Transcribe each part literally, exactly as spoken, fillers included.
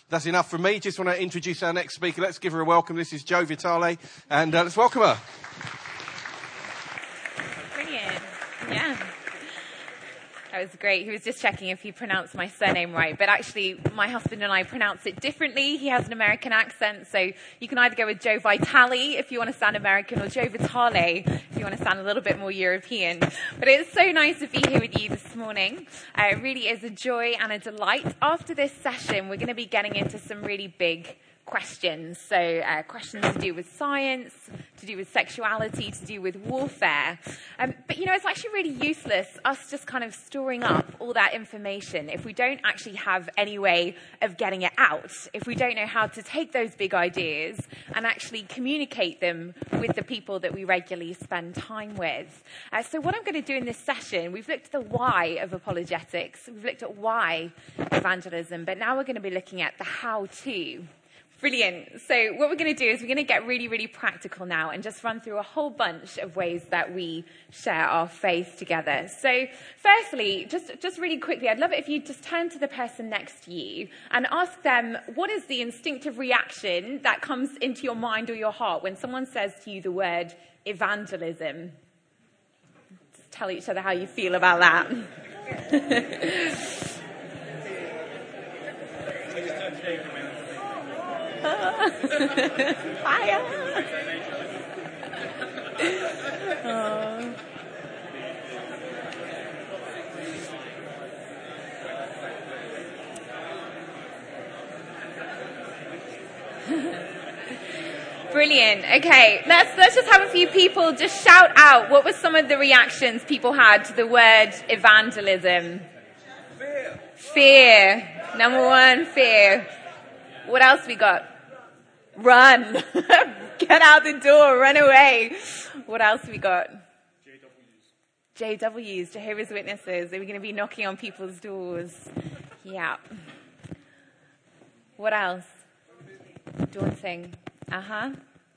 That's enough from me. Just want to introduce our next speaker. Let's give her a welcome. This is Jo Vitale, and uh, let's welcome her. Brilliant. Yeah. That was great. He was just checking if he pronounced my surname right. But actually, my husband and I pronounce it differently. He has an American accent, so you can either go with Jo Vitale if you want to sound American, or Jo Vitale if you want to sound a little bit more European. But it's so nice to be here with you this morning. Uh, it really is a joy and a delight. After this session, we're going to be getting into some really big questions. So uh, questions to do with science, to do with sexuality, to do with warfare. Um, but, you know, it's actually really useless us just kind of storing up all that information if we don't actually have any way of getting it out, if we don't know how to take those big ideas and actually communicate them with the people that we regularly spend time with. Uh, so what I'm going to do in this session, we've looked at the why of apologetics, we've looked at why evangelism, but now we're going to be looking at the how-to. Brilliant. So what we're going to do is we're going to get really, really practical now and just run through a whole bunch of ways that we share our faith together. So firstly, just, just really quickly, I'd love it if you just turn to the person next to you and ask them, what is the instinctive reaction that comes into your mind or your heart when someone says to you the word evangelism? Just tell each other how you feel about that. Fire! Oh. Brilliant. Okay, let's let's just have a few people just shout out what were some of the reactions people had to the word evangelism. Fear. Fear. Number one, fear. What else we got? Run. Get out the door. Run away. What else we got? J Ws. J Ws, Jehovah's Witnesses. Are we going to be knocking on people's doors? Yeah. What else? Daunting. Uh-huh.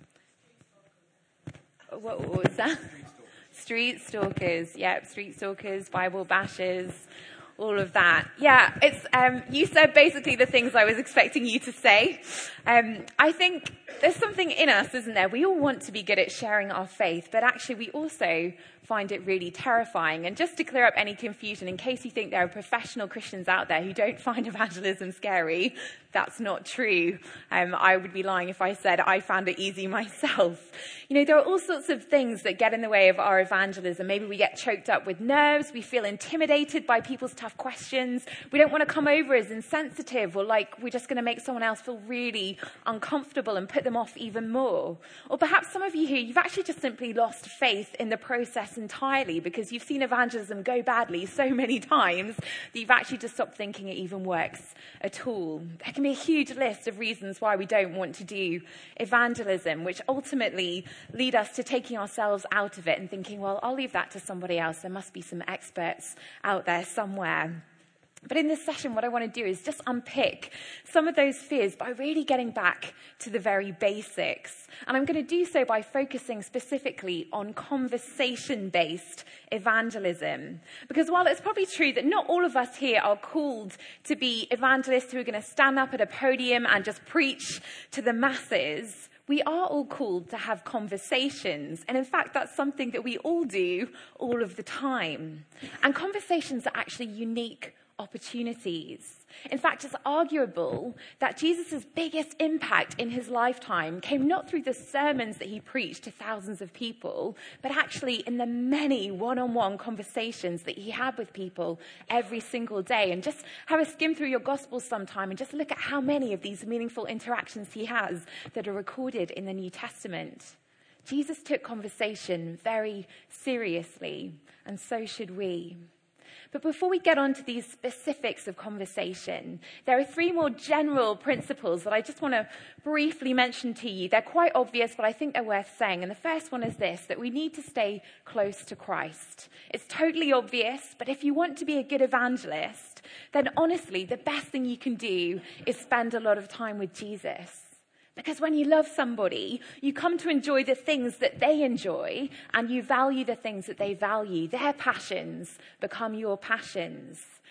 What, what was that? Street stalkers. Yep, street stalkers, Bible bashers. All of that. Yeah, it's um, you said basically the things I was expecting you to say. Um, I think there's something in us, isn't there? We all want to be good at sharing our faith, but actually we also find it really terrifying. And just to clear up any confusion, in case you think there are professional Christians out there who don't find evangelism scary, that's not true. Um, I would be lying if I said I found it easy myself. You know, there are all sorts of things that get in the way of our evangelism. Maybe we get choked up with nerves. We feel intimidated by people's tough questions. We don't want to come over as insensitive or like we're just going to make someone else feel really uncomfortable and put them off even more. Or perhaps some of you here, you've actually just simply lost faith in the process entirely because you've seen evangelism go badly so many times that you've actually just stopped thinking it even works at all. There can be a huge list of reasons why we don't want to do evangelism, which ultimately lead us to taking ourselves out of it and thinking, well, I'll leave that to somebody else. There must be some experts out there somewhere. But in this session, what I want to do is just unpick some of those fears by really getting back to the very basics. And I'm going to do so by focusing specifically on conversation-based evangelism. Because while it's probably true that not all of us here are called to be evangelists who are going to stand up at a podium and just preach to the masses, we are all called to have conversations. And in fact, that's something that we all do all of the time. And conversations are actually unique opportunities. In fact, it's arguable that Jesus' biggest impact in his lifetime came not through the sermons that he preached to thousands of people, but actually in the many one-on-one conversations that he had with people every single day. And just have a skim through your Gospels sometime and just look at how many of these meaningful interactions he has that are recorded in the New Testament. Jesus took conversation very seriously, and so should we. But before we get on to these specifics of conversation, there are three more general principles that I just want to briefly mention to you. They're quite obvious, but I think they're worth saying. And the first one is this, that we need to stay close to Christ. It's totally obvious, but if you want to be a good evangelist, then honestly, the best thing you can do is spend a lot of time with Jesus. Because when you love somebody, you come to enjoy the things that they enjoy, and you value the things that they value. Their passions become your passions.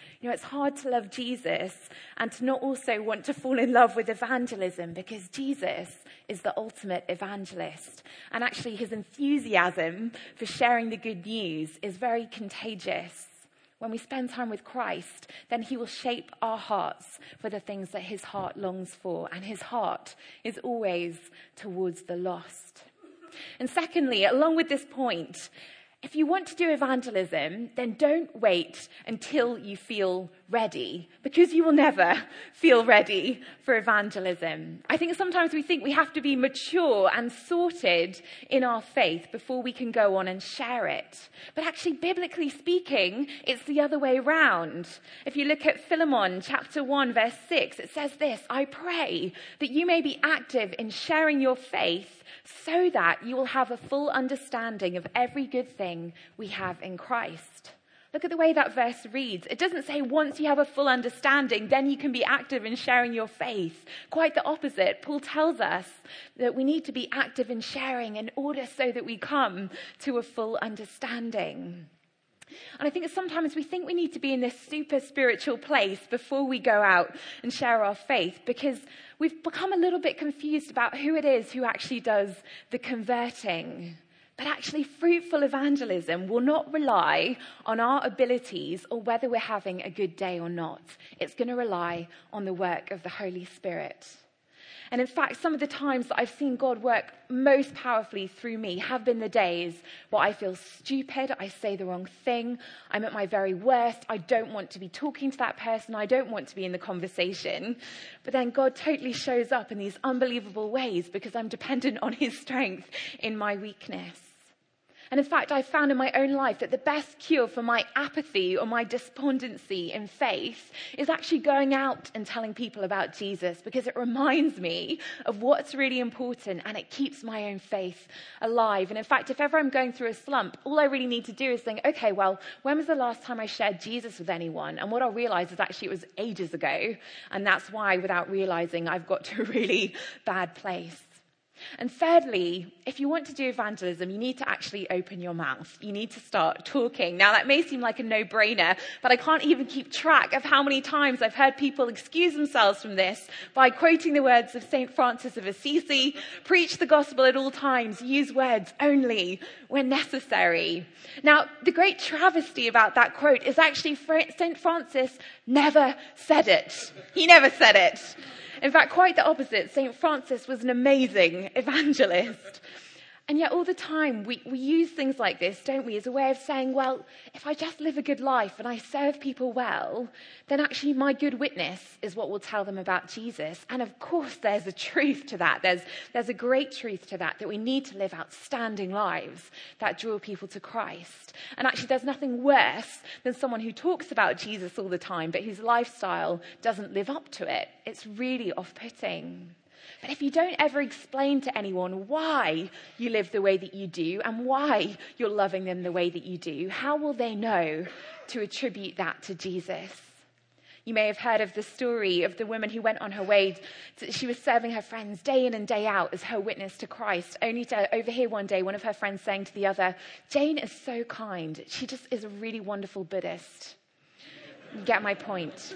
You know, it's hard to love Jesus and to not also want to fall in love with evangelism, because Jesus is the ultimate evangelist. And actually his enthusiasm for sharing the good news is very contagious. When we spend time with Christ, then he will shape our hearts for the things that his heart longs for. And his heart is always towards the lost. And secondly, along with this point, if you want to do evangelism, then don't wait until you feel ready, because you will never feel ready for evangelism. I think sometimes we think we have to be mature and sorted in our faith before we can go on and share it. But actually, biblically speaking, it's the other way around. If you look at Philemon chapter one, verse six, it says this: I pray that you may be active in sharing your faith, so that you will have a full understanding of every good thing we have in Christ. Look at the way that verse reads. It doesn't say once you have a full understanding, then you can be active in sharing your faith. Quite the opposite. Paul tells us that we need to be active in sharing in order so that we come to a full understanding. And I think that sometimes we think we need to be in this super spiritual place before we go out and share our faith, because we've become a little bit confused about who it is who actually does the converting. But actually, fruitful evangelism will not rely on our abilities or whether we're having a good day or not. It's going to rely on the work of the Holy Spirit. And in fact, some of the times that I've seen God work most powerfully through me have been the days where I feel stupid, I say the wrong thing, I'm at my very worst, I don't want to be talking to that person, I don't want to be in the conversation. But then God totally shows up in these unbelievable ways because I'm dependent on his strength in my weakness. And in fact, I've found in my own life that the best cure for my apathy or my despondency in faith is actually going out and telling people about Jesus, because it reminds me of what's really important and it keeps my own faith alive. And in fact, if ever I'm going through a slump, all I really need to do is think, okay, well, when was the last time I shared Jesus with anyone? And what I'll realize is actually it was ages ago. And that's why, without realizing, I've got to a really bad place. And thirdly, if you want to do evangelism, you need to actually open your mouth. You need to start talking. Now, that may seem like a no-brainer, but I can't even keep track of how many times I've heard people excuse themselves from this by quoting the words of Saint Francis of Assisi: preach the gospel at all times, use words only when necessary. Now, the great travesty about that quote is actually Saint Francis never said it. He never said it. In fact, quite the opposite. Saint Francis was an amazing evangelist. And yet all the time we, we use things like this, don't we, as a way of saying, well, if I just live a good life and I serve people well, then actually my good witness is what will tell them about Jesus. And of course there's a truth to that. There's, there's a great truth to that, that we need to live outstanding lives that draw people to Christ. And actually there's nothing worse than someone who talks about Jesus all the time, but whose lifestyle doesn't live up to it. It's really off-putting. But if you don't ever explain to anyone why you live the way that you do and why you're loving them the way that you do, how will they know to attribute that to Jesus? You may have heard of the story of the woman who went on her way. To, she was serving her friends day in and day out as her witness to Christ, only to overhear one day one of her friends saying to the other, "Jane is so kind. She just is a really wonderful Buddhist." You get my point.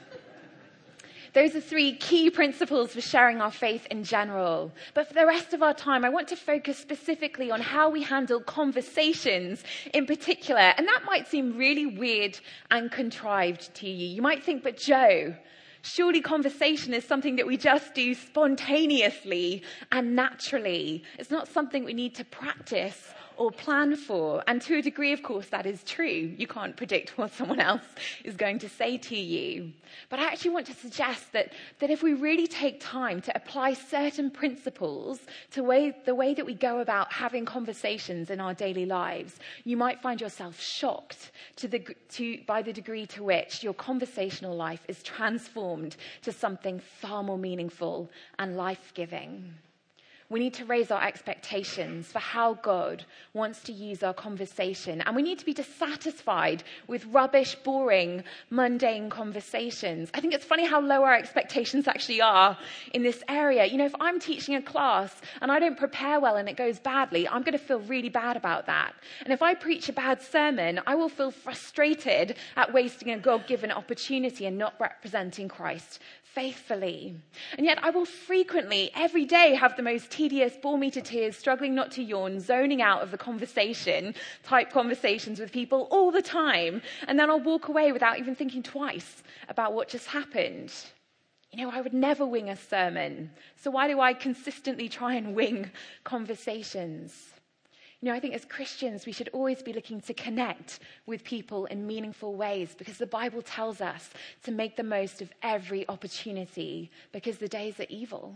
Those are three key principles for sharing our faith in general. But for the rest of our time, I want to focus specifically on how we handle conversations in particular. And that might seem really weird and contrived to you. You might think, but Joe, surely conversation is something that we just do spontaneously and naturally. It's not something we need to practice or plan for. And to a degree, of course, that is true. You can't predict what someone else is going to say to you. But I actually want to suggest that, that if we really take time to apply certain principles to way, the way that we go about having conversations in our daily lives, you might find yourself shocked to the, to, by the degree to which your conversational life is transformed to something far more meaningful and life-giving. We need to raise our expectations for how God wants to use our conversation. And we need to be dissatisfied with rubbish, boring, mundane conversations. I think it's funny how low our expectations actually are in this area. You know, if I'm teaching a class and I don't prepare well and it goes badly, I'm going to feel really bad about that. And if I preach a bad sermon, I will feel frustrated at wasting a God-given opportunity and not representing Christ faithfully. And yet I will frequently, every day, have the most tedious, bore me to tears, struggling not to yawn, zoning out of the conversation, type conversations with people all the time. And then I'll walk away without even thinking twice about what just happened. You know, I would never wing a sermon. So why do I consistently try and wing conversations? You know, I think as Christians, we should always be looking to connect with people in meaningful ways, because the Bible tells us to make the most of every opportunity, because the days are evil.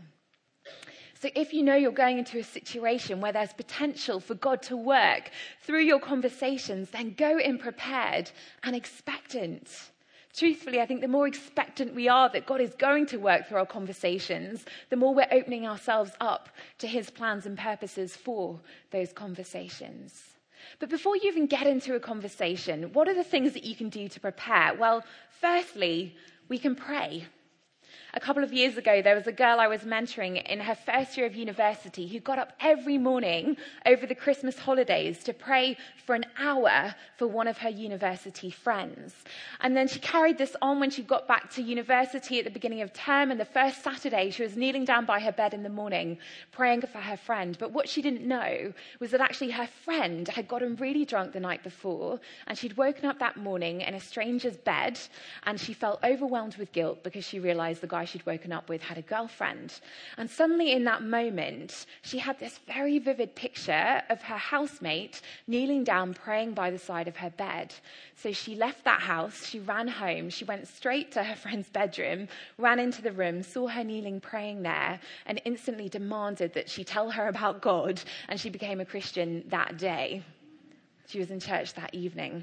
So if you know you're going into a situation where there's potential for God to work through your conversations, then go in prepared and expectant. Truthfully, I think the more expectant we are that God is going to work through our conversations, the more we're opening ourselves up to his plans and purposes for those conversations. But before you even get into a conversation, what are the things that you can do to prepare? Well, firstly, we can pray. A couple of years ago, there was a girl I was mentoring in her first year of university who got up every morning over the Christmas holidays to pray for an hour for one of her university friends. And then she carried this on when she got back to university at the beginning of term, and the first Saturday she was kneeling down by her bed in the morning praying for her friend. But what she didn't know was that actually her friend had gotten really drunk the night before, and she'd woken up that morning in a stranger's bed, and she felt overwhelmed with guilt because she realized the guy she'd woken up with had a girlfriend. And suddenly in that moment, she had this very vivid picture of her housemate kneeling down praying by the side of her bed. So she left that house, she ran home, she went straight to her friend's bedroom, ran into the room, saw her kneeling praying there, and instantly demanded that she tell her about God, and she became a Christian that day. She was in church that evening.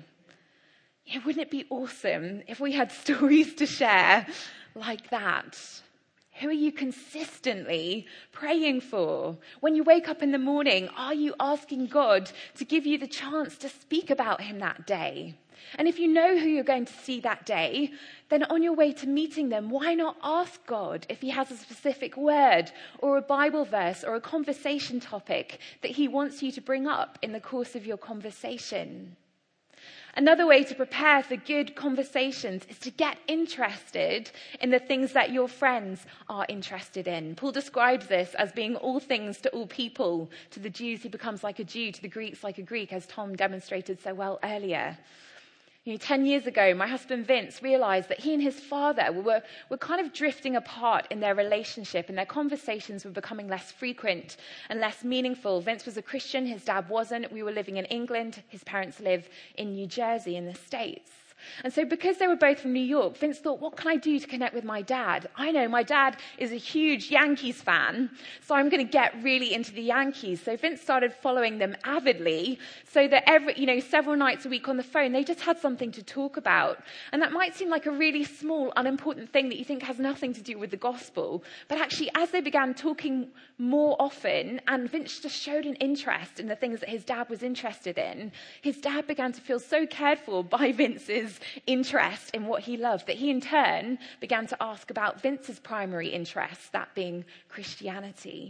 Yeah, wouldn't it be awesome if we had stories to share like that? Who are you consistently praying for? When you wake up in the morning, are you asking God to give you the chance to speak about him that day? And if you know who you're going to see that day, then on your way to meeting them, why not ask God if he has a specific word or a Bible verse or a conversation topic that he wants you to bring up in the course of your conversation? Another way to prepare for good conversations is to get interested in the things that your friends are interested in. Paul describes this as being all things to all people. To the Jews, he becomes like a Jew. To the Greeks, like a Greek, as Tom demonstrated so well earlier. You know, ten years ago, my husband Vince realized that he and his father were, were kind of drifting apart in their relationship, and their conversations were becoming less frequent and less meaningful. Vince was a Christian, his dad wasn't. We were living in England. His parents live in New Jersey in the States. And so because they were both from New York, Vince thought, what can I do to connect with my dad? I know my dad is a huge Yankees fan, so I'm going to get really into the Yankees. So Vince started following them avidly, so that every, you know, several nights a week on the phone, they just had something to talk about. And that might seem like a really small, unimportant thing that you think has nothing to do with the gospel. But actually, as they began talking more often, and Vince just showed an interest in the things that his dad was interested in, his dad began to feel so cared for by Vince's interest in what he loved that he in turn began to ask about Vince's primary interest, that being Christianity.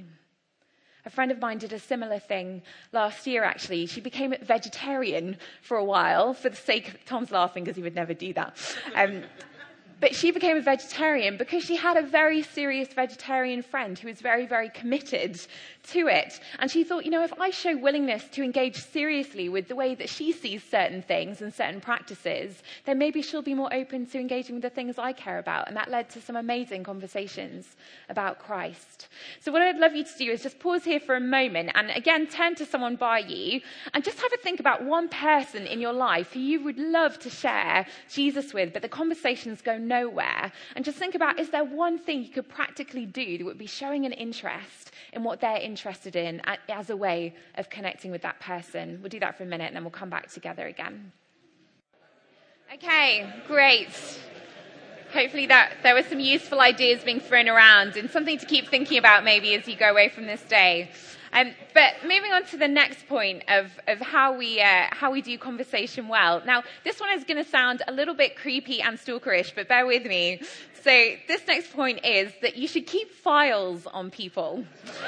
A friend of mine did a similar thing last year, actually. She became a vegetarian for a while for the sake of, Tom's laughing because he would never do that. Um, But she became a vegetarian because she had a very serious vegetarian friend who was very, very committed to it. And she thought, you know, if I show willingness to engage seriously with the way that she sees certain things and certain practices, then maybe she'll be more open to engaging with the things I care about. And that led to some amazing conversations about Christ. So what I'd love you to do is just pause here for a moment and again, turn to someone by you and just have a think about one person in your life who you would love to share Jesus with, but the conversations go nowhere. And just think about, is there one thing you could practically do that would be showing an interest in what they're interested in as a way of connecting with that person? We'll do that for a minute and then we'll come back together again. Okay, great. Hopefully that there were some useful ideas being thrown around and something to keep thinking about maybe as you go away from this day. Um, but moving on to the next point of, of how we uh, how we do conversation well. Now, this one is going to sound a little bit creepy and stalkerish, but bear with me. So this next point is that you should keep files on people.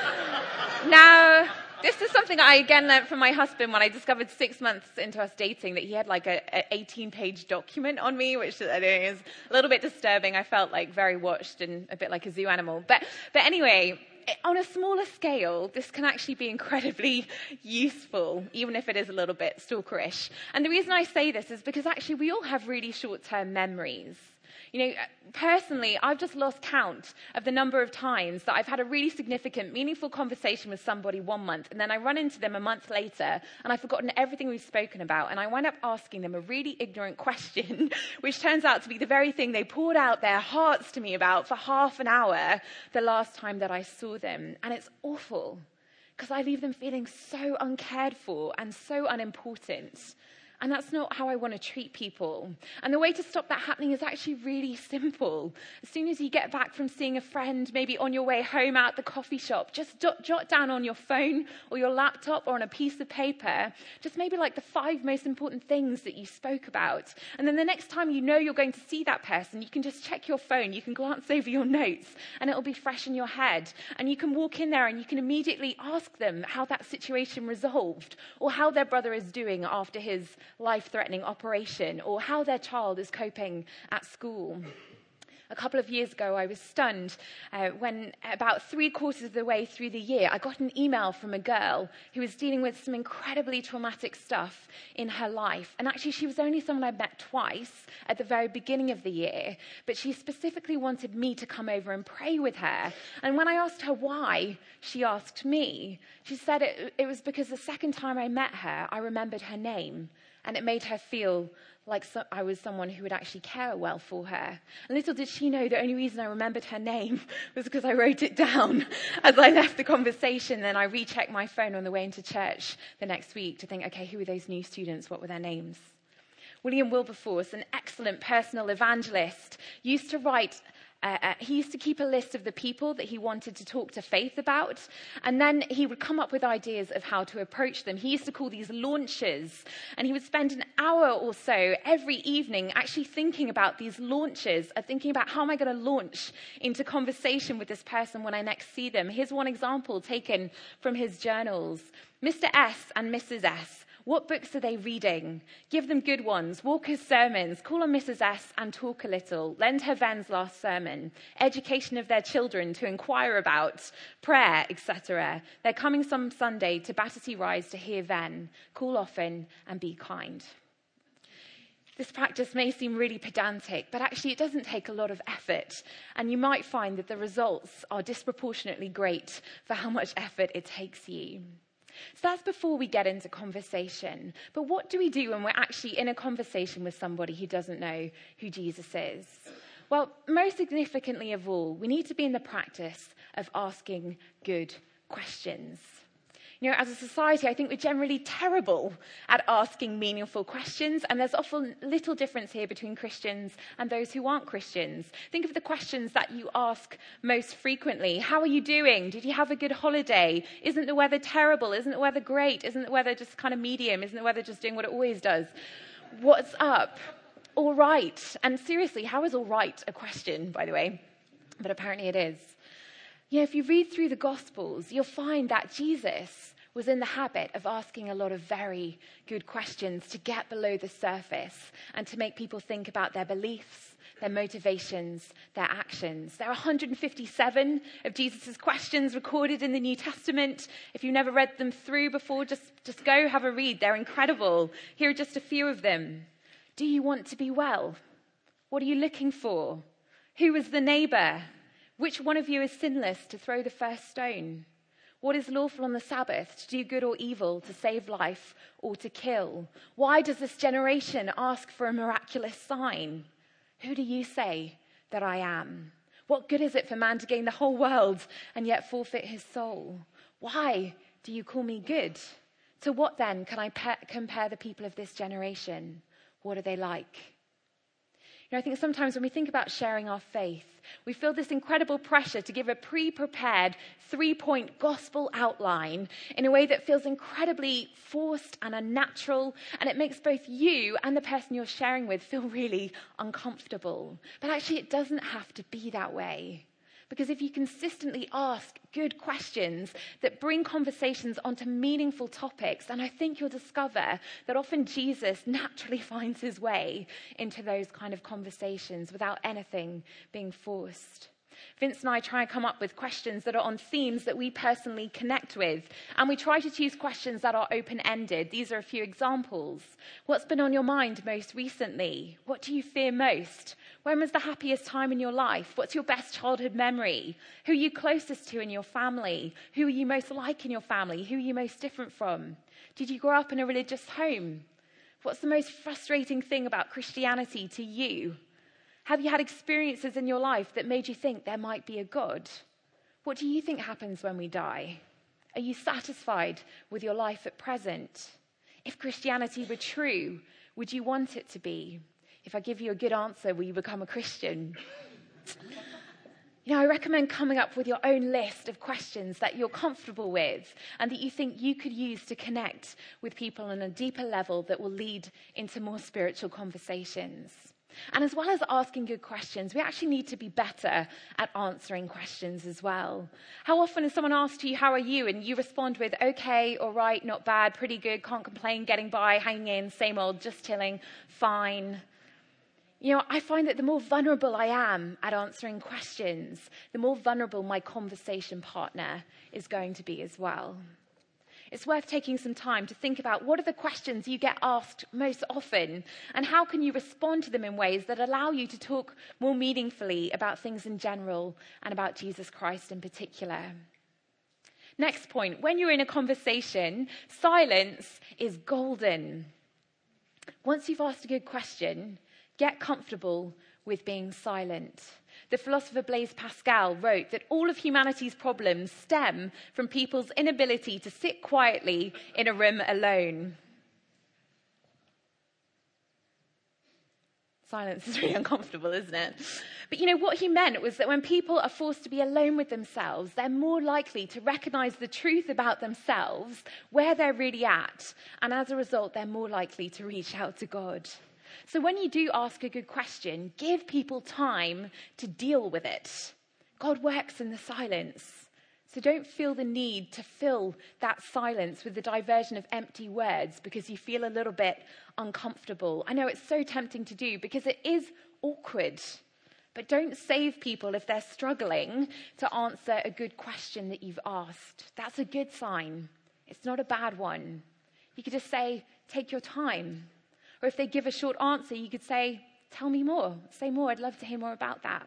Now, this is something I again learned from my husband when I discovered six months into us dating that he had like a, a eighteen-page document on me, which I think is a little bit disturbing. I felt like very watched and a bit like a zoo animal. But but anyway, on a smaller scale, this can actually be incredibly useful, even if it is a little bit stalkerish. And the reason I say this is because actually we all have really short-term memories. You know, personally, I've just lost count of the number of times that I've had a really significant, meaningful conversation with somebody one month, and then I run into them a month later, and I've forgotten everything we've spoken about, and I wind up asking them a really ignorant question, which turns out to be the very thing they poured out their hearts to me about for half an hour the last time that I saw them. And it's awful, because I leave them feeling so uncared for and so unimportant. And that's not how I want to treat people. And the way to stop that happening is actually really simple. As soon as you get back from seeing a friend, maybe on your way home out the coffee shop, just jot, jot down on your phone or your laptop or on a piece of paper, just maybe like the five most important things that you spoke about. And then the next time you know you're going to see that person, you can just check your phone, you can glance over your notes, and it'll be fresh in your head. And you can walk in there and you can immediately ask them how that situation resolved, or how their brother is doing after his life-threatening operation, or how their child is coping at school. A couple of years ago, I was stunned uh, when about three quarters of the way through the year, I got an email from a girl who was dealing with some incredibly traumatic stuff in her life. And actually, she was only someone I'd met twice at the very beginning of the year, but she specifically wanted me to come over and pray with her. And when I asked her why, she asked me. She said it, it was because the second time I met her, I remembered her name. And it made her feel like so, I was someone who would actually care well for her. And little did she know the only reason I remembered her name was because I wrote it down as I left the conversation. Then I rechecked my phone on the way into church the next week to think, okay, who were those new students? What were their names? William Wilberforce, an excellent personal evangelist, used to write Uh, uh, he used to keep a list of the people that he wanted to talk to faith about, and then he would come up with ideas of how to approach them. He used to call these launches, and he would spend an hour or so every evening actually thinking about these launches, uh, thinking about how am I going to launch into conversation with this person when I next see them. Here's one example taken from his journals. Mister S and Missus S. What books are they reading? Give them good ones. Walker's sermons. Call on Missus S and talk a little. Lend her Ven's last sermon. Education of their children to inquire about. Prayer, et cetera. They're coming some Sunday to Battersea Rise to hear Ven. Call often and be kind. This practice may seem really pedantic, but actually it doesn't take a lot of effort. And you might find that the results are disproportionately great for how much effort it takes you. So that's before we get into conversation. But what do we do when we're actually in a conversation with somebody who doesn't know who Jesus is? Well, most significantly of all, we need to be in the practice of asking good questions. You know, as a society, I think we're generally terrible at asking meaningful questions, and there's often little difference here between Christians and those who aren't Christians. Think of the questions that you ask most frequently. How are you doing? Did you have a good holiday? Isn't the weather terrible? Isn't the weather great? Isn't the weather just kind of medium? Isn't the weather just doing what it always does? What's up? All right. And seriously, how is all right a question, by the way? But apparently it is. You know, if you read through the Gospels, you'll find that Jesus was in the habit of asking a lot of very good questions to get below the surface and to make people think about their beliefs, their motivations, their actions. There are one hundred fifty-seven of Jesus' questions recorded in the New Testament. If you've never read them through before, just, just go have a read. They're incredible. Here are just a few of them. Do you want to be well? What are you looking for? Who is the neighbor? Which one of you is sinless to throw the first stone? What is lawful on the Sabbath, to do good or evil, to save life or to kill? Why does this generation ask for a miraculous sign? Who do you say that I am? What good is it for man to gain the whole world and yet forfeit his soul? Why do you call me good? To what then can I pe- compare the people of this generation? What are they like? You know, I think sometimes when we think about sharing our faith, we feel this incredible pressure to give a pre-prepared three-point gospel outline in a way that feels incredibly forced and unnatural, and it makes both you and the person you're sharing with feel really uncomfortable. But actually, it doesn't have to be that way. Because if you consistently ask good questions that bring conversations onto meaningful topics, then I think you'll discover that often Jesus naturally finds his way into those kind of conversations without anything being forced. Vince and I try and come up with questions that are on themes that we personally connect with. And we try to choose questions that are open-ended. These are a few examples. What's been on your mind most recently? What do you fear most? When was the happiest time in your life? What's your best childhood memory? Who are you closest to in your family? Who are you most like in your family? Who are you most different from? Did you grow up in a religious home? What's the most frustrating thing about Christianity to you? Have you had experiences in your life that made you think there might be a God? What do you think happens when we die? Are you satisfied with your life at present? If Christianity were true, would you want it to be? If I give you a good answer, will you become a Christian? You know, I recommend coming up with your own list of questions that you're comfortable with and that you think you could use to connect with people on a deeper level that will lead into more spiritual conversations. And as well as asking good questions, we actually need to be better at answering questions as well. How often has someone asked you, how are you? And you respond with, okay, all right, not bad, pretty good, can't complain, getting by, hanging in, same old, just chilling, fine. You know, I find that the more vulnerable I am at answering questions, the more vulnerable my conversation partner is going to be as well. It's worth taking some time to think about what are the questions you get asked most often and how can you respond to them in ways that allow you to talk more meaningfully about things in general and about Jesus Christ in particular. Next point, when you're in a conversation, silence is golden. Once you've asked a good question, get comfortable with being silent. The philosopher Blaise Pascal wrote that all of humanity's problems stem from people's inability to sit quietly in a room alone. Silence is really uncomfortable, isn't it? But you know, what he meant was that when people are forced to be alone with themselves, they're more likely to recognize the truth about themselves, where they're really at, and as a result, they're more likely to reach out to God. So when you do ask a good question, give people time to deal with it. God works in the silence. So don't feel the need to fill that silence with the diversion of empty words because you feel a little bit uncomfortable. I know it's so tempting to do because it is awkward. But don't save people if they're struggling to answer a good question that you've asked. That's a good sign. It's not a bad one. You could just say, take your time. Or if they give a short answer, you could say, tell me more, say more, I'd love to hear more about that.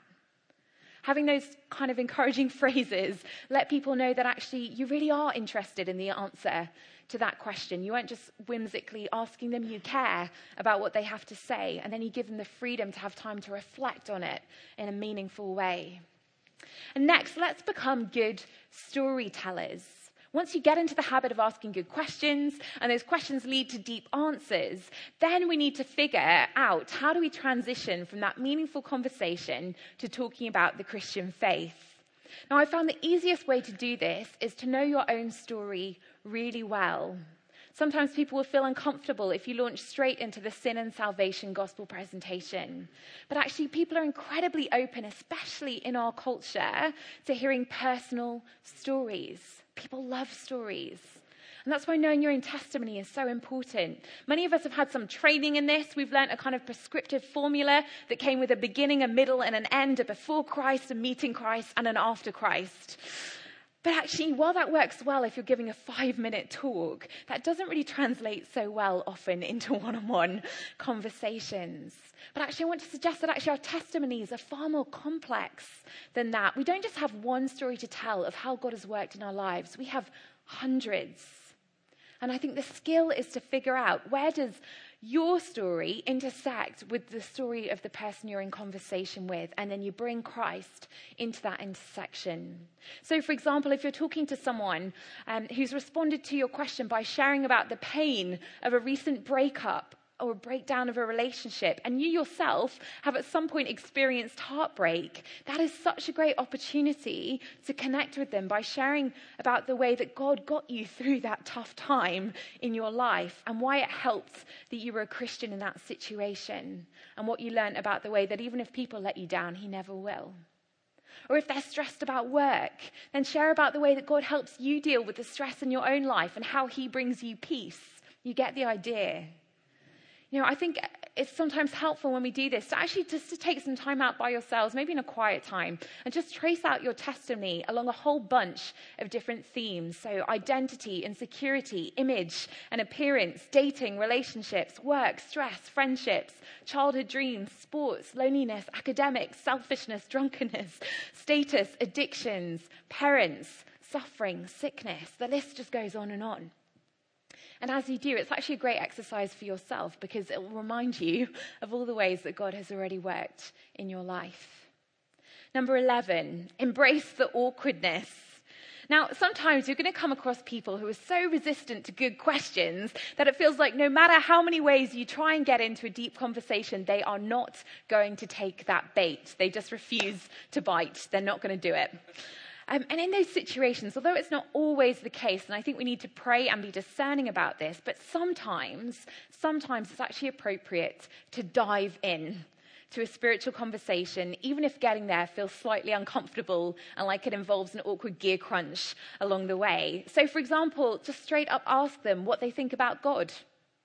Having those kind of encouraging phrases let people know that actually you really are interested in the answer to that question. You aren't just whimsically asking them, you care about what they have to say, and then you give them the freedom to have time to reflect on it in a meaningful way. And next, let's become good storytellers. Once you get into the habit of asking good questions, and those questions lead to deep answers, then we need to figure out how do we transition from that meaningful conversation to talking about the Christian faith. Now, I found the easiest way to do this is to know your own story really well. Sometimes people will feel uncomfortable if you launch straight into the sin and salvation gospel presentation. But actually, people are incredibly open, especially in our culture, to hearing personal stories. People love stories. And that's why knowing your own testimony is so important. Many of us have had some training in this. We've learnt a kind of prescriptive formula that came with a beginning, a middle, and an end, a before Christ, a meeting Christ, and an after Christ. But actually, while that works well if you're giving a five-minute talk, that doesn't really translate so well often into one-on-one conversations. But actually, I want to suggest that actually our testimonies are far more complex than that. We don't just have one story to tell of how God has worked in our lives. We have hundreds. And I think the skill is to figure out, where does your story intersect with the story of the person you're in conversation with, and then you bring Christ into that intersection. So, for example, if you're talking to someone um, who's responded to your question by sharing about the pain of a recent breakup, or a breakdown of a relationship, and you yourself have at some point experienced heartbreak, that is such a great opportunity to connect with them by sharing about the way that God got you through that tough time in your life and why it helped that you were a Christian in that situation, and what you learned about the way that even if people let you down, he never will. Or if they're stressed about work, then share about the way that God helps you deal with the stress in your own life and how he brings you peace. You get the idea. You know, I think it's sometimes helpful when we do this to actually just to take some time out by yourselves, maybe in a quiet time, and just trace out your testimony along a whole bunch of different themes. So identity, insecurity, image and appearance, dating, relationships, work, stress, friendships, childhood dreams, sports, loneliness, academics, selfishness, drunkenness, status, addictions, parents, suffering, sickness. The list just goes on and on. And as you do, it's actually a great exercise for yourself because it will remind you of all the ways that God has already worked in your life. Number eleven, embrace the awkwardness. Now, sometimes you're going to come across people who are so resistant to good questions that it feels like no matter how many ways you try and get into a deep conversation, they are not going to take that bait. They just refuse to bite. They're not going to do it. Um, and in those situations, although it's not always the case, and I think we need to pray and be discerning about this, but sometimes, sometimes it's actually appropriate to dive in to a spiritual conversation, even if getting there feels slightly uncomfortable and like it involves an awkward gear crunch along the way. So, for example, just straight up ask them what they think about God.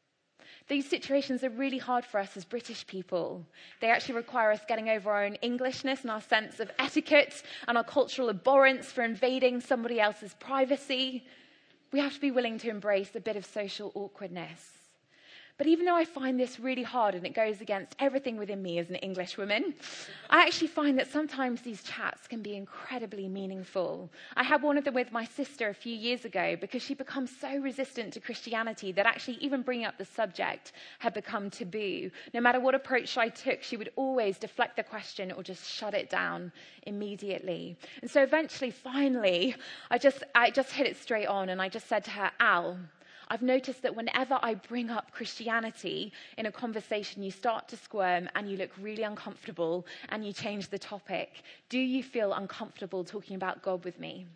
These situations are really hard for us as British people. They actually require us getting over our own Englishness and our sense of etiquette and our cultural abhorrence for invading somebody else's privacy. We have to be willing to embrace a bit of social awkwardness. But even though I find this really hard and it goes against everything within me as an English woman, I actually find that sometimes these chats can be incredibly meaningful. I had one of them with my sister a few years ago because she becomes so resistant to Christianity that actually even bringing up the subject had become taboo. No matter what approach I took, she would always deflect the question or just shut it down immediately. And so eventually, finally, I just, I just hit it straight on and I just said to her, Al, I've noticed that whenever I bring up Christianity in a conversation, you start to squirm and you look really uncomfortable and you change the topic. Do you feel uncomfortable talking about God with me?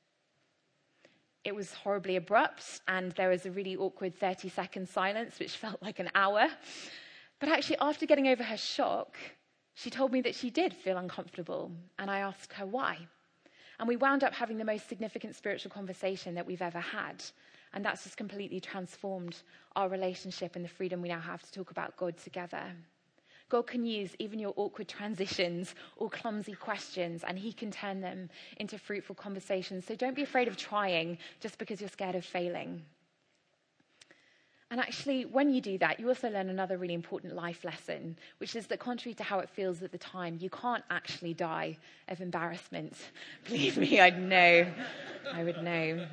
It was horribly abrupt and there was a really awkward thirty second silence, which felt like an hour. But actually, after getting over her shock, she told me that she did feel uncomfortable. And I asked her why. And we wound up having the most significant spiritual conversation that we've ever had. And that's just completely transformed our relationship and the freedom we now have to talk about God together. God can use even your awkward transitions or clumsy questions, and he can turn them into fruitful conversations. So don't be afraid of trying just because you're scared of failing. And actually, when you do that, you also learn another really important life lesson, which is that contrary to how it feels at the time, you can't actually die of embarrassment. Believe me, I'd know. I would know.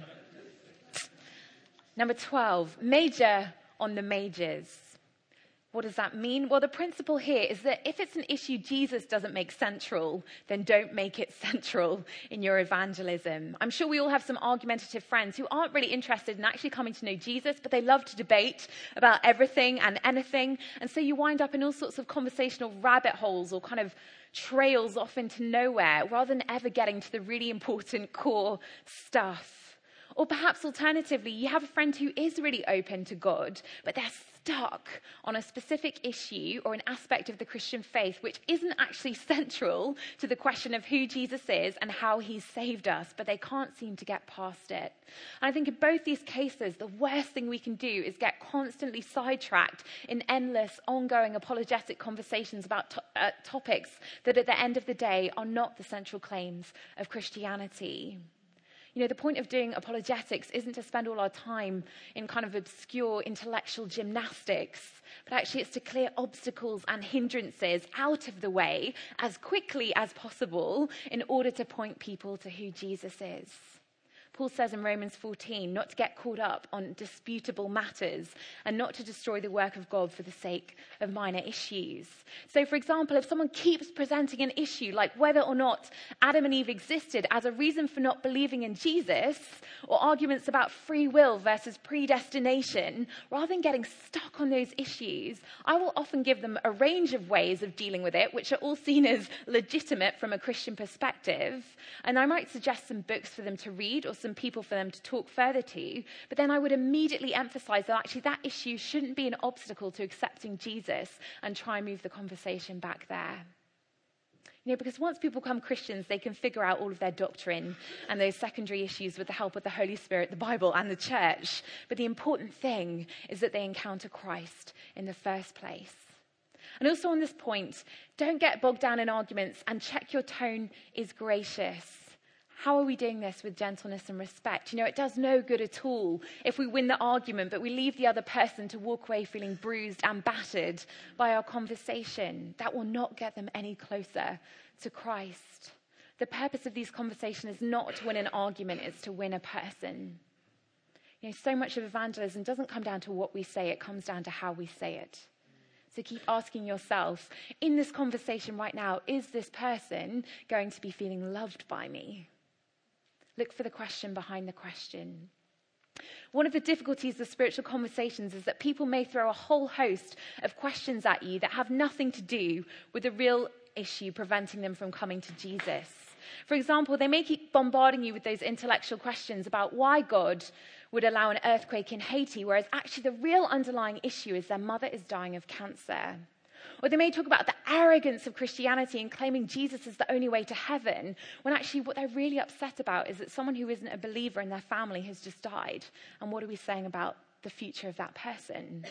Number twelve, major on the majors. What does that mean? Well, the principle here is that if it's an issue Jesus doesn't make central, then don't make it central in your evangelism. I'm sure we all have some argumentative friends who aren't really interested in actually coming to know Jesus, but they love to debate about everything and anything. And so you wind up in all sorts of conversational rabbit holes or kind of trails off into nowhere rather than ever getting to the really important core stuff. Or perhaps alternatively, you have a friend who is really open to God, but they're stuck on a specific issue or an aspect of the Christian faith which isn't actually central to the question of who Jesus is and how he's saved us, but they can't seem to get past it. And I think in both these cases, the worst thing we can do is get constantly sidetracked in endless, ongoing apologetic conversations about to- uh, topics that at the end of the day are not the central claims of Christianity. You know, the point of doing apologetics isn't to spend all our time in kind of obscure intellectual gymnastics, but actually it's to clear obstacles and hindrances out of the way as quickly as possible in order to point people to who Jesus is. Paul says in Romans fourteen, not to get caught up on disputable matters and not to destroy the work of God for the sake of minor issues. So, for example, if someone keeps presenting an issue like whether or not Adam and Eve existed as a reason for not believing in Jesus, or arguments about free will versus predestination, rather than getting stuck on those issues, I will often give them a range of ways of dealing with it, which are all seen as legitimate from a Christian perspective. And I might suggest some books for them to read or some people for them to talk further to, but then I would immediately emphasize that actually that issue shouldn't be an obstacle to accepting Jesus and try and move the conversation back there. You know, because once people become Christians, they can figure out all of their doctrine and those secondary issues with the help of the Holy Spirit, the Bible, and the church. But the important thing is that they encounter Christ in the first place. And also on this point, don't get bogged down in arguments and check your tone is gracious. How are we doing this with gentleness and respect? You know, it does no good at all if we win the argument, but we leave the other person to walk away feeling bruised and battered by our conversation. That will not get them any closer to Christ. The purpose of these conversations is not to win an argument, it's to win a person. You know, so much of evangelism doesn't come down to what we say, it comes down to how we say it. So keep asking yourself, in this conversation right now, is this person going to be feeling loved by me? Look for the question behind the question. One of the difficulties of spiritual conversations is that people may throw a whole host of questions at you that have nothing to do with the real issue preventing them from coming to Jesus. For example, they may keep bombarding you with those intellectual questions about why God would allow an earthquake in Haiti, whereas actually the real underlying issue is their mother is dying of cancer. Or they may talk about the arrogance of Christianity and claiming Jesus is the only way to heaven, when actually what they're really upset about is that someone who isn't a believer in their family has just died. And what are we saying about the future of that person?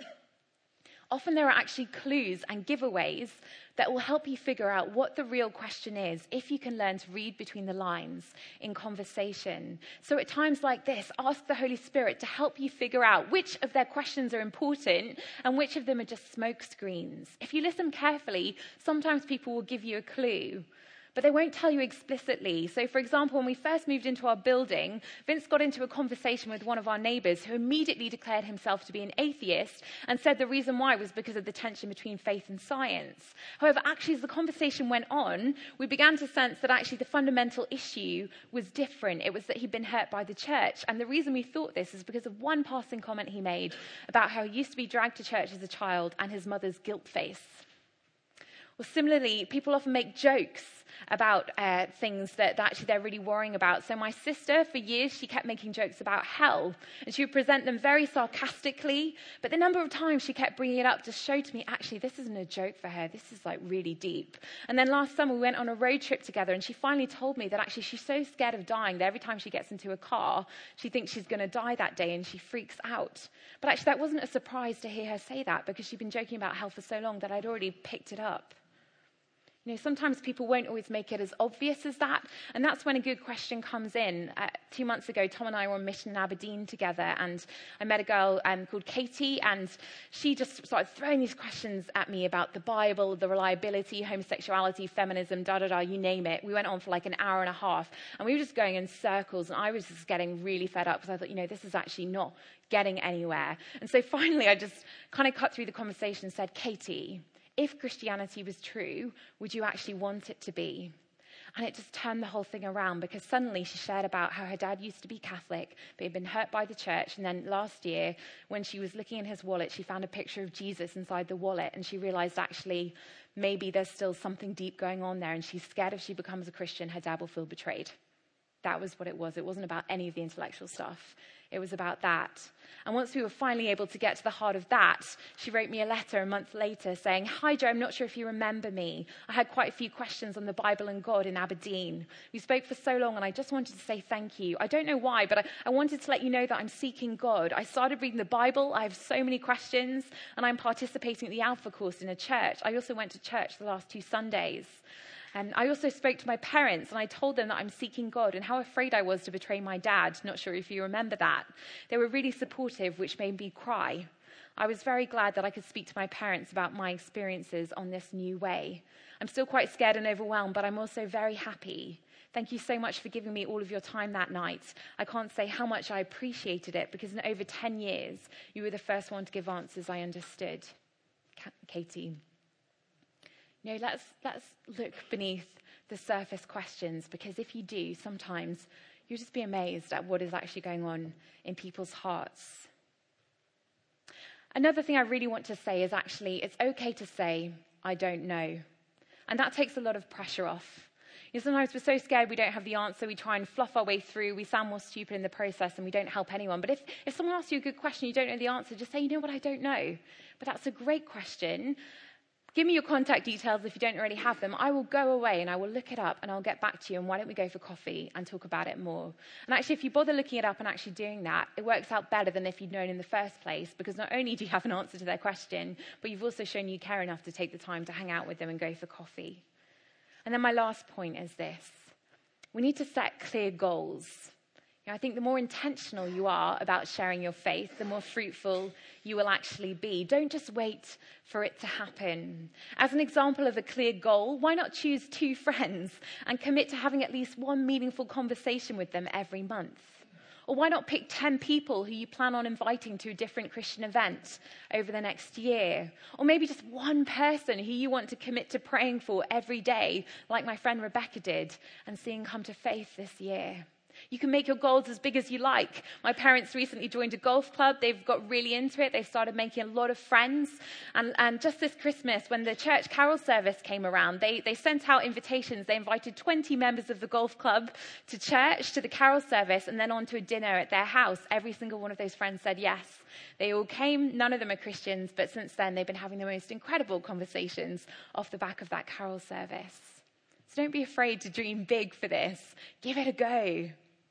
Often there are actually clues and giveaways that will help you figure out what the real question is if you can learn to read between the lines in conversation. So at times like this, ask the Holy Spirit to help you figure out which of their questions are important and which of them are just smoke screens. If you listen carefully, sometimes people will give you a clue, but they won't tell you explicitly. So, for example, when we first moved into our building, Vince got into a conversation with one of our neighbours who immediately declared himself to be an atheist and said the reason why was because of the tension between faith and science. However, actually, as the conversation went on, we began to sense that actually the fundamental issue was different. It was that he'd been hurt by the church. And the reason we thought this is because of one passing comment he made about how he used to be dragged to church as a child and his mother's guilt face. Well, similarly, people often make jokes about uh, things that, that actually they're really worrying about. So my sister, for years, she kept making jokes about hell. And she would present them very sarcastically. But the number of times she kept bringing it up to show to me, actually, this isn't a joke for her. This is like really deep. And then last summer, we went on a road trip together. And she finally told me that actually she's so scared of dying that every time she gets into a car, she thinks she's going to die that day and she freaks out. But actually, that wasn't a surprise to hear her say that because she'd been joking about hell for so long that I'd already picked it up. You know, sometimes people won't always make it as obvious as that, and that's when a good question comes in. Uh, two months ago, Tom and I were on mission in Aberdeen together, and I met a girl um, called Katie, and she just started throwing these questions at me about the Bible, the reliability, homosexuality, feminism, da-da-da, you name it. We went on for like an hour and a half, and we were just going in circles, and I was just getting really fed up, because I thought, you know, this is actually not getting anywhere. And so finally, I just kind of cut through the conversation and said, Katie, if Christianity was true, would you actually want it to be? And it just turned the whole thing around, because suddenly she shared about how her dad used to be Catholic, but he'd been hurt by the church. And then last year, when she was looking in his wallet, she found a picture of Jesus inside the wallet. And she realized actually maybe there's still something deep going on there. And she's scared if she becomes a Christian, her dad will feel betrayed. That was what it was. It wasn't about any of the intellectual stuff. It was about that. And once we were finally able to get to the heart of that, she wrote me a letter a month later saying, "Hi, Joe, I'm not sure if you remember me. I had quite a few questions on the Bible and God in Aberdeen. We spoke for so long, and I just wanted to say thank you. I don't know why, but I, I wanted to let you know that I'm seeking God. I started reading the Bible. I have so many questions, and I'm participating at the Alpha course in a church. I also went to church the last two Sundays. And I also spoke to my parents, and I told them that I'm seeking God and how afraid I was to betray my dad. Not sure if you remember that. They were really supportive, which made me cry. I was very glad that I could speak to my parents about my experiences on this new way. I'm still quite scared and overwhelmed, but I'm also very happy Thank you so much for giving me all of your time that night. I can't say how much I appreciated it, because in over ten years, you were the first one to give answers I understood. Katie. You know, let's, let's look beneath the surface questions, because if you do, sometimes you'll just be amazed at what is actually going on in people's hearts. Another thing I really want to say is actually it's okay to say, I don't know. And that takes a lot of pressure off. You know, sometimes we're so scared we don't have the answer, we try and fluff our way through, we sound more stupid in the process, and we don't help anyone. But if, if someone asks you a good question, you don't know the answer, just say, you know what, I don't know. But that's a great question. Give me your contact details if you don't already have them. I will go away and I will look it up and I'll get back to you, and why don't we go for coffee and talk about it more? And actually, if you bother looking it up and actually doing that, it works out better than if you'd known in the first place, because not only do you have an answer to their question, but you've also shown you care enough to take the time to hang out with them and go for coffee. And then my last point is this. We need to set clear goals. You know, I think the more intentional you are about sharing your faith, the more fruitful you will actually be. Don't just wait for it to happen. As an example of a clear goal, why not choose two friends and commit to having at least one meaningful conversation with them every month? Or why not pick ten people who you plan on inviting to a different Christian event over the next year? Or maybe just one person who you want to commit to praying for every day, like my friend Rebecca did, and seeing come to faith this year. You can make your goals as big as you like. My parents recently joined a golf club. They've got really into it. They've started making a lot of friends. And, and just this Christmas, when the church carol service came around, they, they sent out invitations. They invited twenty members of the golf club to church, to the carol service, and then on to a dinner at their house. Every single one of those friends said yes. They all came. None of them are Christians, but since then, they've been having the most incredible conversations off the back of that carol service. So don't be afraid to dream big for this. Give it a go.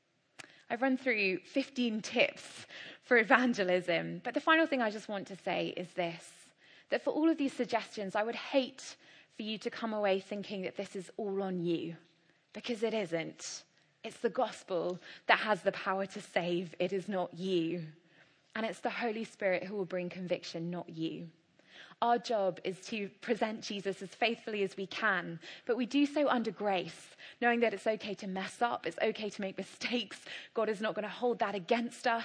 I've run through fifteen tips for evangelism, but the final thing I just want to say is this, that for all of these suggestions, I would hate for you to come away thinking that this is all on you, because it isn't. It's the gospel that has the power to save. It is not you. And it's the Holy Spirit who will bring conviction, not you. Our job is to present Jesus as faithfully as we can, but we do so under grace, knowing that it's okay to mess up, it's okay to make mistakes. God is not going to hold that against us.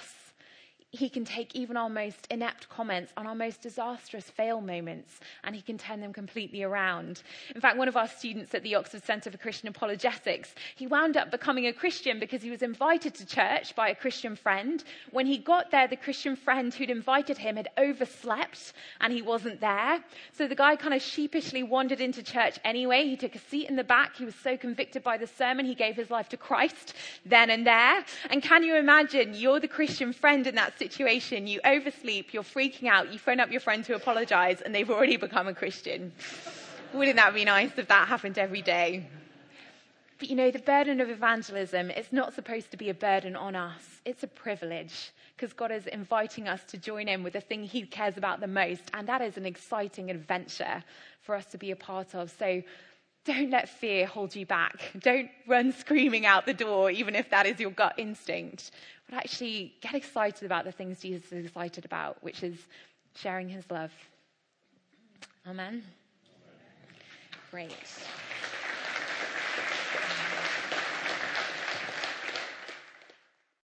He can take even our most inept comments on our most disastrous fail moments, and he can turn them completely around. In fact, one of our students at the Oxford Centre for Christian Apologetics, he wound up becoming a Christian because he was invited to church by a Christian friend. When he got there, the Christian friend who'd invited him had overslept, and he wasn't there. So the guy kind of sheepishly wandered into church anyway. He took a seat in the back. He was so convicted by the sermon, he gave his life to Christ then and there. And can you imagine, you're the Christian friend in that situation, you oversleep, you're freaking out, you phone up your friend to apologize, and they've already become a Christian. Wouldn't that be nice if that happened every day? But you know, the burden of evangelism is not supposed to be a burden on us. It's a privilege, because God is inviting us to join in with the thing he cares about the most, and that is an exciting adventure for us to be a part of. So don't let fear hold you back. Don't run screaming out the door, even if that is your gut instinct. But actually get excited about the things Jesus is excited about, which is sharing his love. Amen. Great.